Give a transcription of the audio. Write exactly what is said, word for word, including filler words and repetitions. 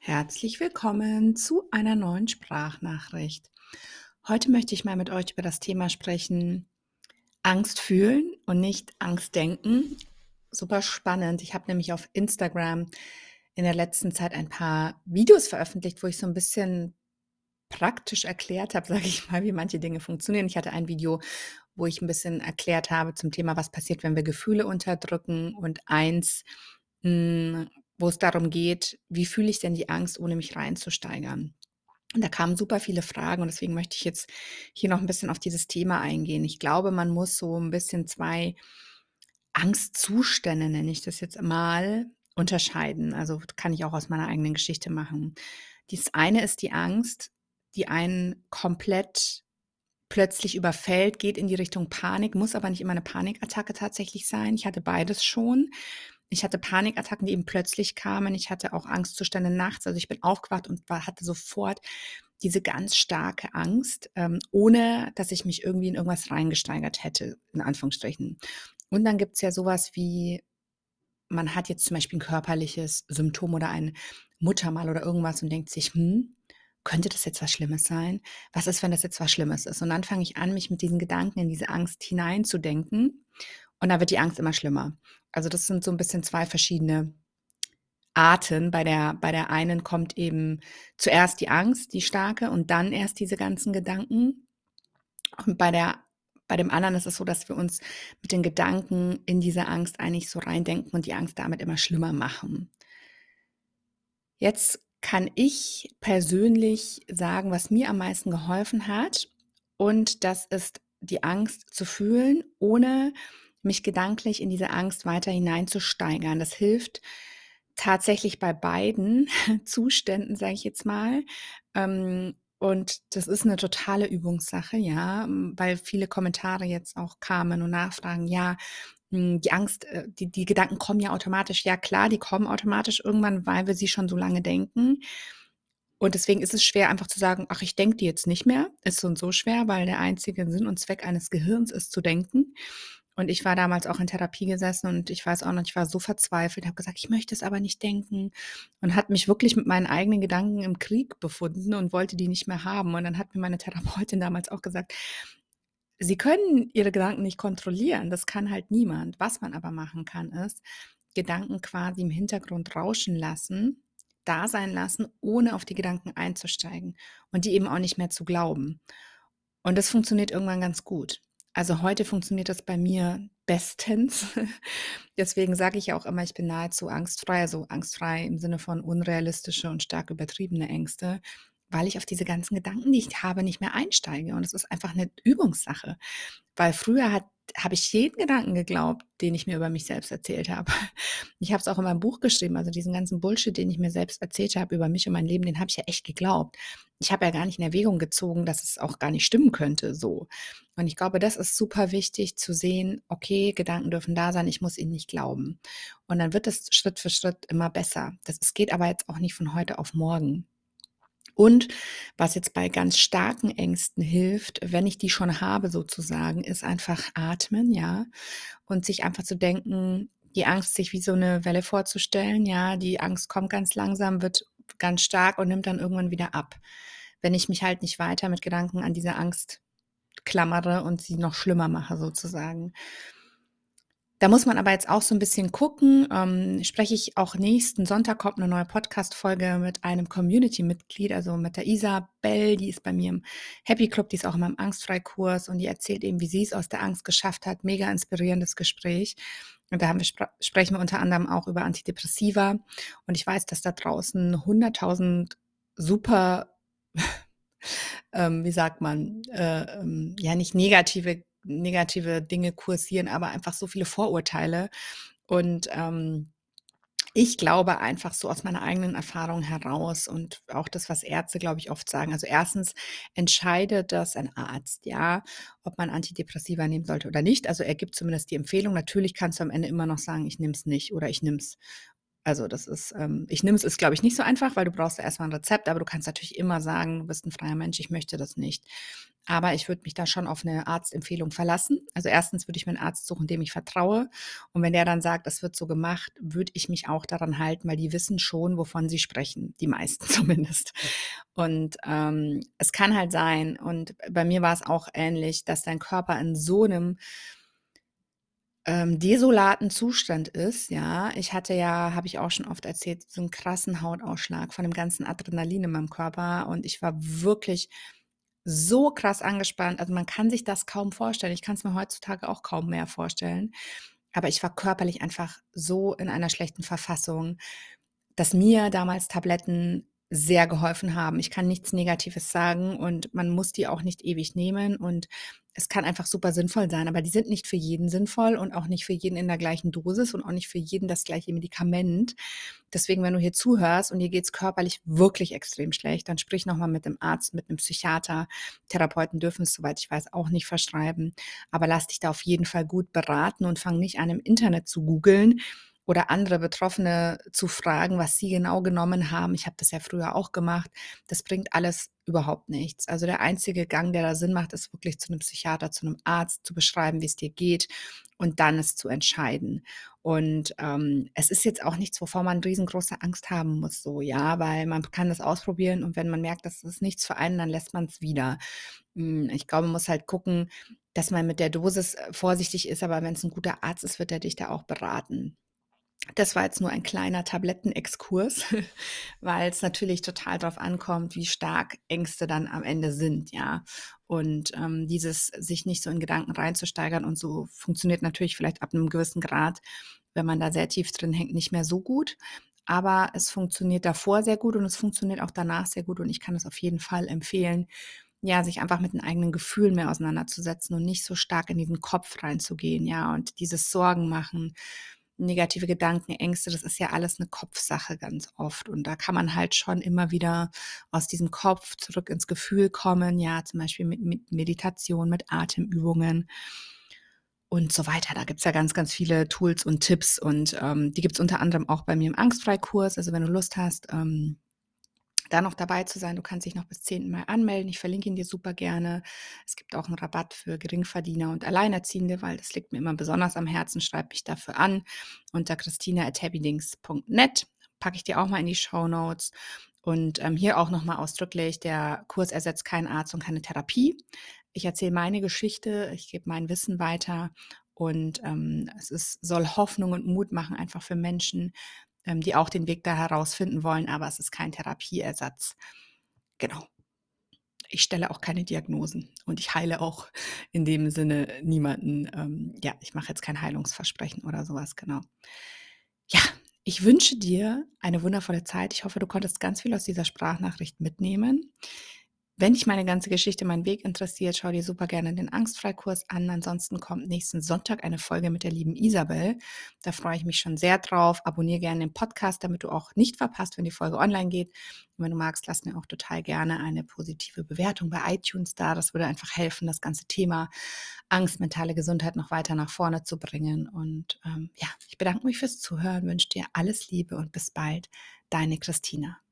Herzlich willkommen zu einer neuen Sprachnachricht. Heute möchte ich mal mit euch über das Thema sprechen, Angst fühlen und nicht Angst denken. Super spannend. Ich habe nämlich auf Instagram in der letzten Zeit ein paar Videos veröffentlicht, wo ich so ein bisschen praktisch erklärt habe, sage ich mal, wie manche Dinge funktionieren. Ich hatte ein Video, wo ich ein bisschen erklärt habe zum Thema, was passiert, wenn wir Gefühle unterdrücken, und eins, hm, wo es darum geht, wie fühle ich denn die Angst, ohne mich reinzusteigern? Und da kamen super viele Fragen, und deswegen möchte ich jetzt hier noch ein bisschen auf dieses Thema eingehen. Ich glaube, man muss so ein bisschen zwei Angstzustände, nenne ich das jetzt mal, unterscheiden. Also, kann ich auch aus meiner eigenen Geschichte machen. Das eine ist die Angst, die einen komplett plötzlich überfällt, geht in die Richtung Panik, muss aber nicht immer eine Panikattacke tatsächlich sein. Ich hatte beides schon. Ich hatte Panikattacken, die eben plötzlich kamen. Ich hatte auch Angstzustände nachts. Also, ich bin aufgewacht und war hatte sofort diese ganz starke Angst, ähm, ohne dass ich mich irgendwie in irgendwas reingesteigert hätte, in Anführungsstrichen. Und dann gibt's ja sowas wie, man hat jetzt zum Beispiel ein körperliches Symptom oder ein Muttermal oder irgendwas und denkt sich: „Hm, könnte das jetzt was Schlimmes sein? Was ist, wenn das jetzt was Schlimmes ist?“ Und dann fange ich an, mich mit diesen Gedanken in diese Angst hineinzudenken, und dann wird die Angst immer schlimmer. Also, das sind so ein bisschen zwei verschiedene Arten. Bei der bei der einen kommt eben zuerst die Angst, die starke, und dann erst diese ganzen Gedanken. Und bei der bei dem anderen ist es so, dass wir uns mit den Gedanken in diese Angst eigentlich so reindenken und die Angst damit immer schlimmer machen. Jetzt kann ich persönlich sagen, was mir am meisten geholfen hat, und das ist die Angst zu fühlen, ohne mich gedanklich in diese Angst weiter hineinzusteigern. Das hilft tatsächlich bei beiden Zuständen, sage ich jetzt mal. Ähm, und das ist eine totale Übungssache, ja, hm, weil viele Kommentare jetzt auch kamen und nachfragen: „Ja, hm, die Angst, äh, die die Gedanken kommen ja automatisch.“ Ja klar, die kommen automatisch irgendwann, weil wir sie schon so lange denken. Und deswegen ist es schwer, einfach zu sagen: „Ach, ich denke die jetzt nicht mehr.“ Ist so und so schwer, weil der einzige Sinn und Zweck eines Gehirns ist zu denken. Und ich war damals auch in Therapie gesessen, und ich weiß auch noch, ich war so verzweifelt, habe gesagt: „Ich möchte es aber nicht denken“, und habe mich wirklich mit meinen eigenen Gedanken im Krieg befunden und wollte die nicht mehr haben. Und dann hat mir meine Therapeutin damals auch gesagt: „Sie können Ihre Gedanken nicht kontrollieren, das kann halt niemand. Was man aber machen kann, ist, Gedanken quasi im Hintergrund rauschen lassen, da sein lassen, ohne auf die Gedanken einzusteigen und die eben auch nicht mehr zu glauben.“ Und das funktioniert irgendwann ganz gut. Also, heute funktioniert das bei mir bestens. Deswegen sage ich ja auch immer, ich bin nahezu angstfrei, also angstfrei im Sinne von unrealistische und stark übertriebene Ängste, weil ich auf diese ganzen Gedanken, die ich habe, nicht mehr einsteige. Und es ist einfach eine Übungssache. Weil früher hat habe ich jeden Gedanken geglaubt, den ich mir über mich selbst erzählt habe. Ich habe es auch in meinem Buch geschrieben, also diesen ganzen Bullshit, den ich mir selbst erzählt habe über mich und mein Leben, den habe ich ja echt geglaubt. Ich habe ja gar nicht in Erwägung gezogen, dass es auch gar nicht stimmen könnte so. Und ich glaube, das ist super wichtig zu sehen: Okay, Gedanken dürfen da sein, ich muss ihnen nicht glauben. Und dann wird es Schritt für Schritt immer besser. Das es geht aber jetzt auch nicht von heute auf morgen. Und was jetzt bei ganz starken Ängsten hilft, wenn ich die schon habe sozusagen, ist einfach atmen, ja, und sich einfach zu denken, die Angst sich wie so eine Welle vorzustellen, ja. Die Angst kommt ganz langsam, wird ganz stark und nimmt dann irgendwann wieder ab. Wenn ich mich halt nicht weiter mit Gedanken an diese Angst klammere und sie noch schlimmer mache sozusagen. Da muss man aber jetzt auch so 'n bisschen gucken, ähm, spreche ich auch nächsten Sonntag, kommt 'ne neue Podcast-Folge mit einem Community-Mitglied, also mit der Isabel, die ist bei mir im Happy Club, die ist auch in meinem Angstfrei-Kurs, und die erzählt eben, wie sie's aus der Angst geschafft hat. Mega inspirierendes Gespräch. Und da haben wir spra sprechen wir unter anderem auch über Antidepressiva. Und ich weiß, dass da draußen hunderttausend super, ähm, wie sagt man, äh, ähm, ja, nicht negative negative Dinge kursieren, aber einfach so viele Vorurteile. Und, ähm, ich glaube einfach so aus meiner eigenen Erfahrung heraus und auch das, was Ärzte, glaube ich, oft sagen. Also, erstens entscheidet das ein Arzt, ja, ob man Antidepressiva nehmen sollte oder nicht. Also, er gibt zumindest die Empfehlung. Natürlich kannst du am Ende immer noch sagen: „Ich nehme es nicht“ oder „Ich nehme es“, Also, das ist, ähm ich nehme es ist, glaube ich, nicht so einfach, weil du brauchst ja erst mal 'n Rezept, aber du kannst natürlich immer sagen: „Du bist 'n freier Mensch, ich möchte das nicht.“ Aber ich würde mich da schon auf 'ne Arztempfehlung verlassen. Also, erstens würde ich mir 'n Arzt suchen, dem ich vertraue. Und wenn der dann sagt, das wird so gemacht, würde ich mich auch daran halten, weil die wissen schon, wovon sie sprechen, die meisten zumindest. Und, ähm, es kann halt sein und bei mir war's auch ähnlich, dass dein Körper in so 'nem ähm, desolaten Zustand ist, ja. Ich hatte ja, habe ich auch schon oft erzählt, so 'n krassen Hautausschlag von dem ganzen Adrenalin in meinem Körper und ich war wirklich so krass angespannt. Also, man kann sich das kaum vorstellen. Ich kann's mir heutzutage auch kaum mehr vorstellen. Aber ich war körperlich einfach so in einer schlechten Verfassung, dass mir damals Tabletten sehr geholfen haben. Ich kann nichts Negatives sagen und man muss die auch nicht ewig nehmen und es kann einfach super sinnvoll sein, aber die sind nicht für jeden sinnvoll und auch nicht für jeden in der gleichen Dosis und auch nicht für jeden das gleiche Medikament. Deswegen, wenn du hier zuhörst und dir geht's körperlich wirklich extrem schlecht, dann sprich noch mal mit dem Arzt, mit 'nem Psychiater. Therapeuten dürfen es, soweit ich weiß, auch nicht verschreiben. Aber lass dich da auf jeden Fall gut beraten und fang nicht an, im Internet zu googeln oder andere Betroffene zu fragen, was sie genau genommen haben. Ich habe das ja früher auch gemacht. Das bringt alles überhaupt nichts. Also, der einzige Gang, der da Sinn macht, ist wirklich zu 'nem Psychiater, zu 'nem Arzt, zu beschreiben, wie's dir geht und dann es zu entscheiden. Und, ähm, es ist jetzt auch nichts, wovor man riesengroße Angst haben muss so, ja, weil man kann das ausprobieren und wenn man merkt, das ist nichts für einen, dann lässt man's wieder. Hm, ich glaube, man muss halt gucken, dass man mit der Dosis, äh, vorsichtig ist, aber wenn's 'n guter Arzt ist, wird er dich da auch beraten. Das war jetzt nur ein kleiner Tablettenexkurs, weil's natürlich total drauf ankommt, wie stark Ängste dann am Ende sind, ja. Und, ähm, dieses sich nicht so in Gedanken reinzusteigern und so funktioniert natürlich vielleicht ab 'nem gewissen Grad, wenn man da sehr tief drin hängt, nicht mehr so gut. Aber es funktioniert davor sehr gut und es funktioniert auch danach sehr gut und ich kann es auf jeden Fall empfehlen, ja, sich einfach mit den eigenen Gefühlen mehr auseinanderzusetzen und nicht so stark in diesen Kopf reinzugehen, ja. Und dieses Sorgen machen, negative Gedanken, Ängste, das ist ja alles 'ne Kopfsache ganz oft. Und da kann man halt schon immer wieder aus diesem Kopf zurück ins Gefühl kommen, ja, zum Beispiel mit mit Meditation, mit Atemübungen und so weiter. Da gibt's ja ganz, ganz viele Tools und Tipps und, ähm, die gibt's unter anderem auch bei mir im Angstfrei-Kurs. Also, wenn du Lust hast, ähm, da noch dabei zu sein, du kannst dich noch bis zehnten Mai anmelden. Ich verlinke ihn dir super gerne. Es gibt auch 'n Rabatt für Geringverdiener und Alleinerziehende, weil das liegt mir immer besonders am Herzen. Schreib mich dafür an unter christina at happydings punkt net. Packe ich dir auch mal in die Shownotes. Und, ähm, hier auch noch mal ausdrücklich, der Kurs ersetzt keinen Arzt und keine Therapie. Ich erzähle meine Geschichte, ich gebe mein Wissen weiter und, ähm, es ist soll Hoffnung und Mut machen einfach für Menschen, ähm, die auch den Weg da herausfinden wollen, aber es ist kein Therapieersatz. Genau. Ich stelle auch keine Diagnosen und ich heile auch in dem Sinne niemanden. Ähm, ja, ich mache jetzt kein Heilungsversprechen oder so was, genau. Ja, ich wünsche dir eine wundervolle Zeit. Ich hoffe, du konntest ganz viel aus dieser Sprachnachricht mitnehmen. Wenn dich meine ganze Geschichte, mein Weg interessiert, schau dir super gerne den Angstfrei-Kurs an. Ansonsten kommt nächsten Sonntag eine Folge mit der lieben Isabel. Da freue ich mich schon sehr drauf. Abonniere gerne den Podcast, damit du auch nicht verpasst, wenn die Folge online geht. Und wenn du magst, lass mir auch total gerne eine positive Bewertung bei iTunes da. Das würde einfach helfen, das ganze Thema Angst, mentale Gesundheit noch weiter nach vorne zu bringen. Und, ähm, ja, ich bedanke mich fürs Zuhören, wünsche dir alles Liebe und bis bald, deine Christina.